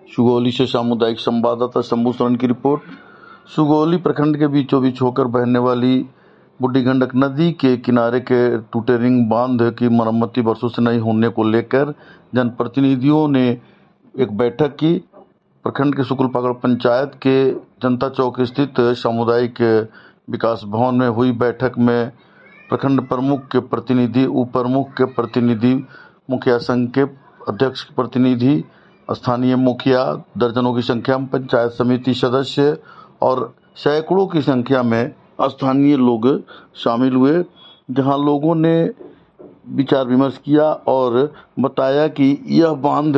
सुगौली से सामुदायिक संवाददाता शंभू शरण की रिपोर्ट। सुगौली प्रखंड के बीचों बीच होकर बहने वाली बूढ़ी गंडक नदी के किनारे के टूटे रिंग बांध की मरम्मती वर्षों से नहीं होने को लेकर जनप्रतिनिधियों ने एक बैठक की। प्रखंड के शुक्लपाकड़ पंचायत के जनता चौक स्थित सामुदायिक विकास भवन में हुई बैठक में प्रखंड प्रमुख के प्रतिनिधि, उप प्रमुख के प्रतिनिधि, मुखिया संघ के अध्यक्ष के प्रतिनिधि, स्थानीय मुखिया, दर्जनों की संख्या में पंचायत समिति सदस्य और सैकड़ों की संख्या में स्थानीय लोग शामिल हुए, जहां लोगों ने विचार विमर्श किया और बताया कि यह बांध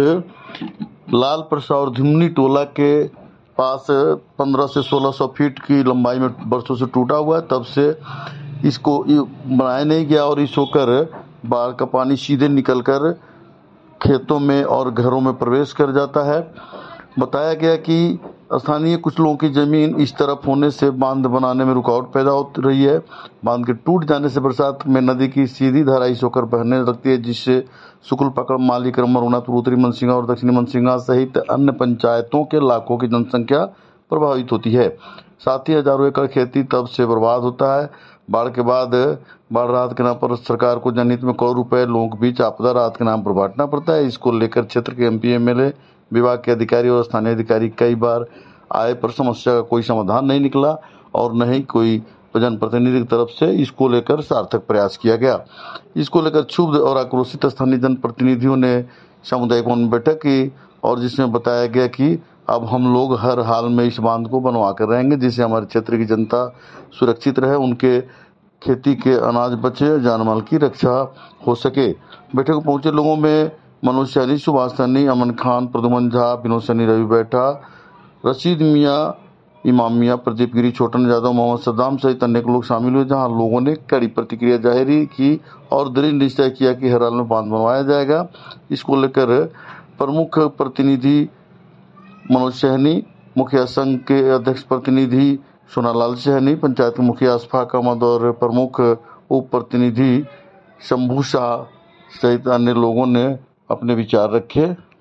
लाल प्रसाद और धिमनी टोला के पास 1500 से 1600 फीट की लंबाई में वर्षों से टूटा हुआ है। तब से इसको बनाया नहीं गया और इस होकर बाढ़ का पानी सीधे निकलकर खेतों में और घरों में प्रवेश कर जाता है। बताया गया कि स्थानीय कुछ लोगों की जमीन इस तरफ होने से बांध बनाने में रुकावट पैदा हो रही है। बांध के टूट जाने से बरसात में नदी की सीधी धारा इस होकर बहने लगती है, जिससे शुक्लपाकड़, मालीक्रम, मरुनाथपुर, उत्तरी मनसिंगा और दक्षिणी मनसिंगा सहित अन्य पंचायतों के लाखों की जनसंख्या प्रभावित होती है। साथ ही हजारों एकड़ खेती तब से बर्बाद होता है। बाढ़ के बाद बाढ़ राहत के नाम पर सरकार को जनहित में करोड़ रुपए लोगों के बीच आपदा राहत के नाम पर बांटना पड़ता है। इसको लेकर क्षेत्र के एमपी, एमएलए, विभाग के अधिकारी और स्थानीय अधिकारी कई बार आए पर समस्या का कोई समाधान नहीं निकला और न ही कोई जनप्रतिनिधि की तरफ से इसको लेकर सार्थक प्रयास किया गया। इसको लेकर क्षुब्ध और आक्रोशित स्थानीय जनप्रतिनिधियों ने सामुदायिक भवन में बैठक की और जिसमें बताया गया कि अब हम लोग हर हाल में इस बांध को बनवा कर रहेंगे, जिससे हमारे क्षेत्र की जनता सुरक्षित रहे, उनके खेती के अनाज बचे, जानमाल की रक्षा हो सके। बैठक को पहुंचे लोगों में मनोज सैनी, सुभाष सैनी, अमन खान, प्रदुमन झा, विनोद सैनी, रवि बैठा, रशीद मियाँ, इमाम मियाँ, प्रदीप गिरी, छोटन यादव, मोहम्मद सद्दाम सहित अनेक लोग शामिल हुए, जहां लोगों ने कड़ी प्रतिक्रिया जाहिर की और दृढ़ निश्चय किया कि हर हाल में बांध बनवाया जाएगा। इसको लेकर प्रमुख प्रतिनिधि मनोज सहनी, मुखिया संघ के अध्यक्ष प्रतिनिधि सोनालाल सहनी, पंचायत के मुखिया अशफाक अहमद और प्रमुख उप प्रतिनिधि शंभू शाह सहित अन्य लोगों ने अपने विचार रखे।